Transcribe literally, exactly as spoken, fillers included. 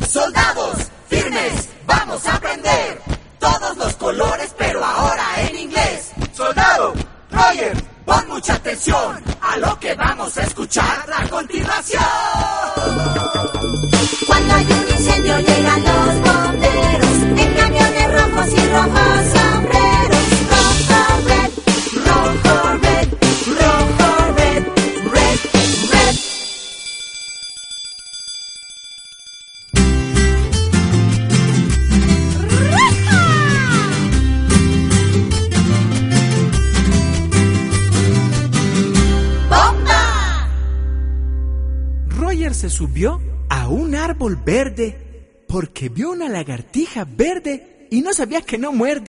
Soldados, firmes, vamos a aprender todos los colores, pero ahora en inglés. Soldado, Roger, pon mucha atención a lo que vamos a escuchar a continuación. Cuando hay un incendio llegan los bomberos en camiones rojos y rojos sombreros. Rojo, red, rojo, red, rojo, red, red, red. ¡Bomba! Roger se subió a un árbol verde porque vio una lagartija verde y no sabía que no muerde.